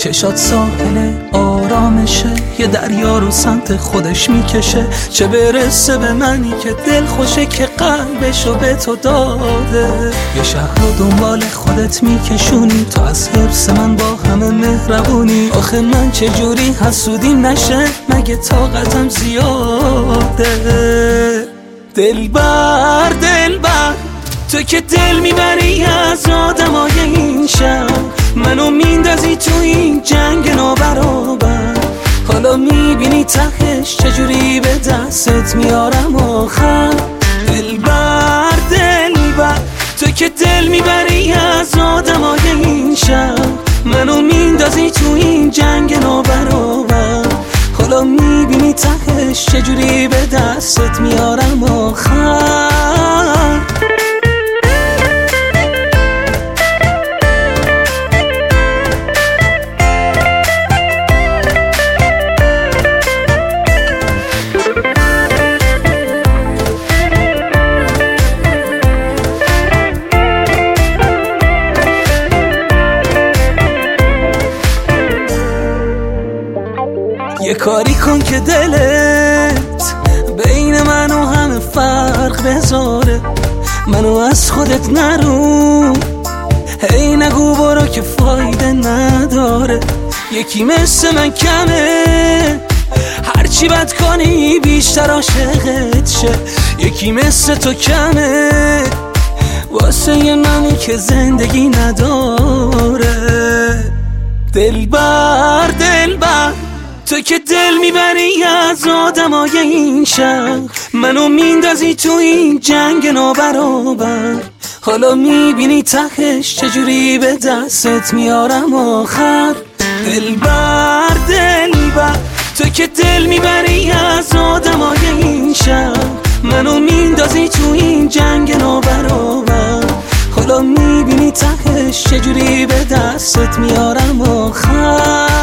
چشات ساحل آرامشه، یه دریا رو سمت خودش میکشه. چه برسه به منی که دل خوشه که قلبشو به تو داده. یه شهر رو دنبال خودت میکشونی، تو از حرص من با همه مهربونی. آخه من چجوری حسودیم نشه، مگه طاقتم زیاده. دلبر دلبر تو که دل میبری از آدمای این شهر، منو میندازی تو این جنگ نابرابر. حالا میبینی تهش چجوری به دستت میارم آخر. دلبر دلبر تو که دل میبری از آدمای این شهر، منو میندازی تو این جنگ نابرابر. حالا میبینی تهش چجوری به دستت میارم آخر. یه کاری کن که دلت بین من و همه فرق بذاره. منو از خودت نرو، هی نگو برو که فایده نداره. یکی مثل من کمه، هرچی بد کنی بیشتر عاشقت شه. یکی مثل تو کمه واسه منی که زندگی نداره. دلبر دلبر تو که دل میبری از آدمای این شهر، منو میندازی تو این جنگ نابرابر. حالا میبینی تهش چجوری به دستت میارم آخر. دلبر دلبر تو که دل میبری از آدمای این شهر، منو میندازی تو این جنگ نابرابر. حالا میبینی تهش چجوری به دستت میارم آخر.